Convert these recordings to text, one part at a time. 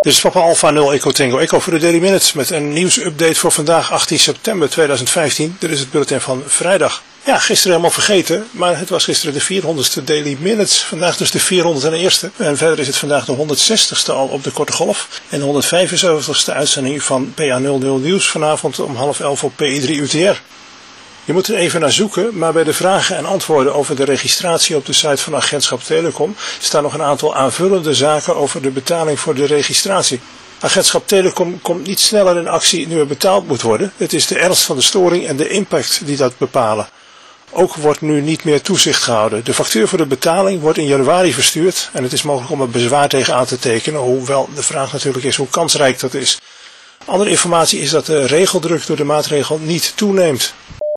Dit is Papa Alpha 0 Echo Tango Echo voor de Daily Minutes met een nieuwsupdate voor vandaag 18 september 2015. Dit is het bulletin van vrijdag. Ja, gisteren helemaal vergeten, maar het was gisteren de 400ste Daily Minutes. Vandaag dus de 401ste. En verder is het vandaag de 160ste al op de korte golf. En de 175ste uitzending van PA00 Nieuws vanavond om 10:30 op PI3 UTR. Je moet er even naar zoeken, maar bij de vragen en antwoorden over de registratie op de site van Agentschap Telecom staan nog een aantal aanvullende zaken over de betaling voor de registratie. Agentschap Telecom komt niet sneller in actie nu er betaald moet worden. Het is de ernst van de storing en de impact die dat bepalen. Ook wordt nu niet meer toezicht gehouden. De factuur voor de betaling wordt in januari verstuurd en het is mogelijk om er bezwaar tegen aan te tekenen, hoewel de vraag natuurlijk is hoe kansrijk dat is. Andere informatie is dat de regeldruk door de maatregel niet toeneemt.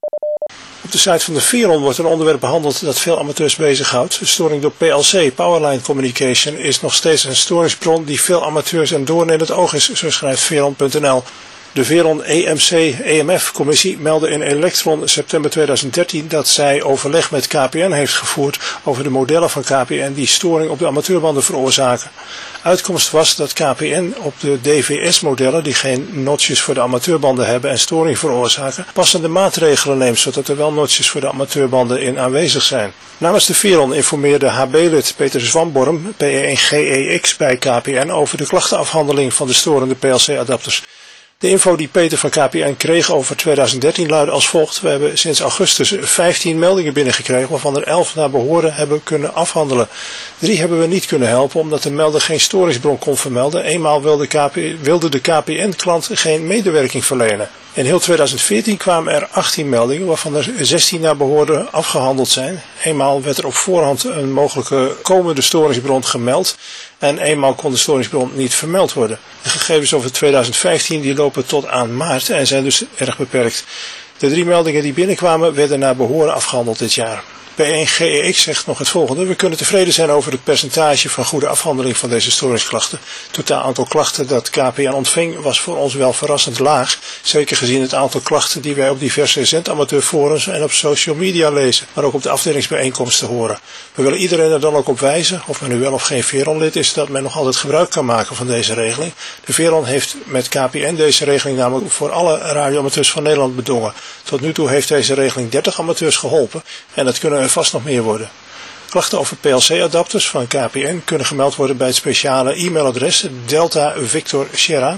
Op de site van de Veron wordt een onderwerp behandeld dat veel amateurs bezighoudt. De storing door PLC, Powerline Communication, is nog steeds een storingsbron die veel amateurs een doorn in het oog is, zo schrijft Veron.nl. De Veron EMC-EMF-commissie meldde in Electron september 2013 dat zij overleg met KPN heeft gevoerd over de modellen van KPN die storing op de amateurbanden veroorzaken. Uitkomst was dat KPN op de DVS-modellen, die geen notches voor de amateurbanden hebben en storing veroorzaken, passende maatregelen neemt, zodat er wel notches voor de amateurbanden in aanwezig zijn. Namens de Veron informeerde HB-lid Peter Zwamborm, PE1GEX bij KPN, over de klachtenafhandeling van de storende PLC-adapters. De info die Peter van KPN kreeg over 2013 luidde als volgt. We hebben sinds augustus 15 meldingen binnengekregen, waarvan er 11 naar behoren hebben kunnen afhandelen. 3 hebben we niet kunnen helpen, omdat de melder geen storingsbron kon vermelden. Eenmaal wilde de KPN-klant geen medewerking verlenen. In heel 2014 kwamen er 18 meldingen, waarvan er 16 naar behoren afgehandeld zijn. Eenmaal werd er op voorhand een mogelijke komende storingsbron gemeld en eenmaal kon de storingsbron niet vermeld worden. De gegevens over 2015 die lopen tot aan maart en zijn dus erg beperkt. De 3 meldingen die binnenkwamen werden naar behoren afgehandeld dit jaar. P1GEX zegt nog het volgende. We kunnen tevreden zijn over het percentage van goede afhandeling van deze storingsklachten. Het totaal aantal klachten dat KPN ontving was voor ons wel verrassend laag. Zeker gezien het aantal klachten die wij op diverse zendamateurforums en op social media lezen. Maar ook op de afdelingsbijeenkomsten horen. We willen iedereen er dan ook op wijzen, of men nu wel of geen Veron-lid is, dat men nog altijd gebruik kan maken van deze regeling. De Veron heeft met KPN deze regeling namelijk voor alle radioamateurs van Nederland bedongen. Tot nu toe heeft deze regeling 30 amateurs geholpen en dat kunnen er vast nog meer worden. Klachten over PLC-adapters van KPN kunnen gemeld worden bij het speciale e-mailadres Delta Victor Sierra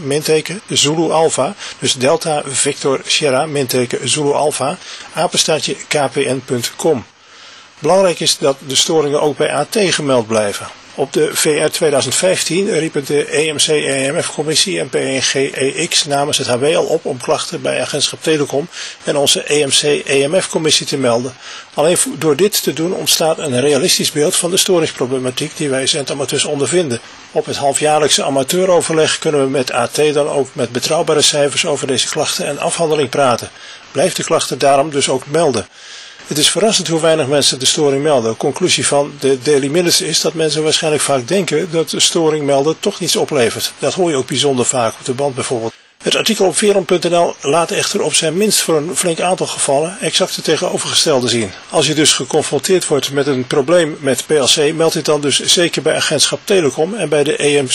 Zulu Alpha, dus Delta Victor Sierra Zulu Alpha, apenstaartje kpn.com. Belangrijk is dat de storingen ook bij AT gemeld blijven. Op de VR 2015 riepen de EMC-EMF-commissie en P1GEX namens het HW al op om klachten bij Agentschap Telecom en onze EMC-EMF-commissie te melden. Alleen door dit te doen ontstaat een realistisch beeld van de storingsproblematiek die wij zendamateurs ondervinden. Op het halfjaarlijkse amateuroverleg kunnen we met AT dan ook met betrouwbare cijfers over deze klachten en afhandeling praten. Blijf de klachten daarom dus ook melden. Het is verrassend hoe weinig mensen de storing melden. Conclusie van de Daily Minutes is dat mensen waarschijnlijk vaak denken dat de storing melden toch niets oplevert. Dat hoor je ook bijzonder vaak op de band bijvoorbeeld. Het artikel op Veron.nl laat echter op zijn minst voor een flink aantal gevallen exact het tegenovergestelde zien. Als je dus geconfronteerd wordt met een probleem met PLC, meld dit dan dus zeker bij Agentschap Telecom en bij de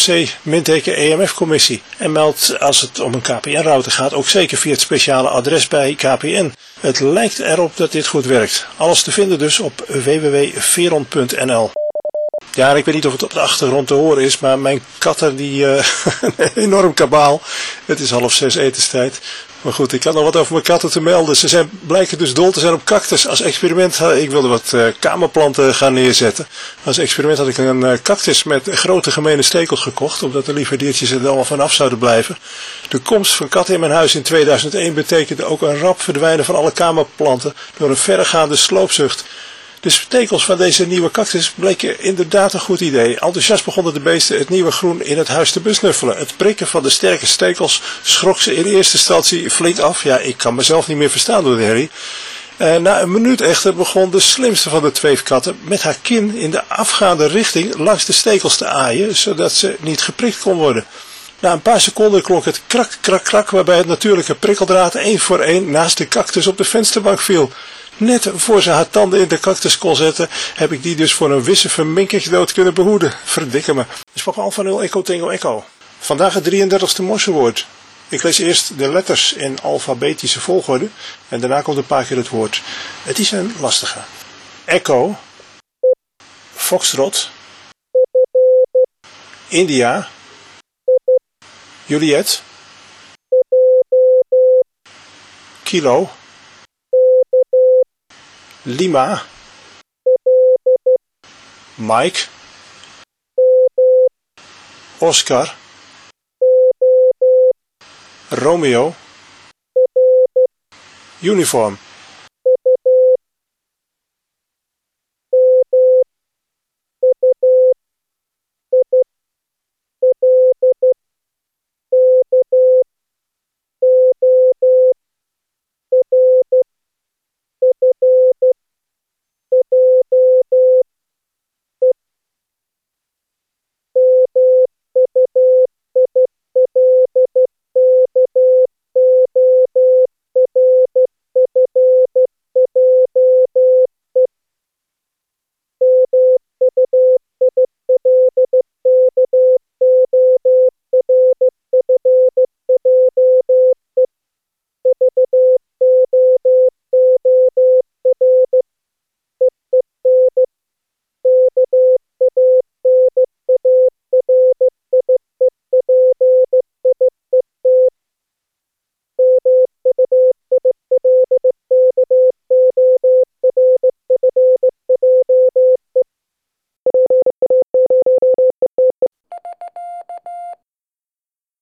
EMC-EMF-commissie. En meld als het om een KPN-router gaat ook zeker via het speciale adres bij KPN. Het lijkt erop dat dit goed werkt. Alles te vinden dus op www.veron.nl. Ja, ik weet niet of het op de achtergrond te horen is, maar mijn katten die een enorm kabaal. Het is 5:30 etenstijd. Maar goed, ik had nog wat over mijn katten te melden. Ze blijken dus dol te zijn op cactus. Als experiment, ik wilde wat kamerplanten gaan neerzetten. Als experiment had ik een cactus met grote gemene stekels gekocht, omdat de lieve diertjes er allemaal vanaf zouden blijven. De komst van katten in mijn huis in 2001 betekende ook een rap verdwijnen van alle kamerplanten door een verregaande sloopzucht. De stekels van deze nieuwe cactus bleken inderdaad een goed idee. Enthousiast begonnen de beesten het nieuwe groen in het huis te besnuffelen. Het prikken van de sterke stekels schrok ze in eerste instantie flink af. Ja, ik kan mezelf niet meer verstaan door de herrie. Na een minuut echter begon de slimste van de tweefkatten met haar kin in de afgaande richting langs de stekels te aaien, zodat ze niet geprikt kon worden. Na een paar seconden klonk het krak, krak, krak, waarbij het natuurlijke prikkeldraad 1 voor 1 naast de cactus op de vensterbank viel. Net voor ze haar tanden in de cactus kon zetten, heb ik die dus voor een wisse verminkingsdood kunnen behoeden. Verdikke me. Dus Papa Alpha 0 Echo Tango Echo. Vandaag het 33ste morsewoord. Ik lees eerst de letters in alfabetische volgorde en daarna komt een paar keer het woord. Het is een lastige. Echo, Foxtrot, India, Juliet, Kilo, Lima, Mike, Oscar, Romeo, Uniform.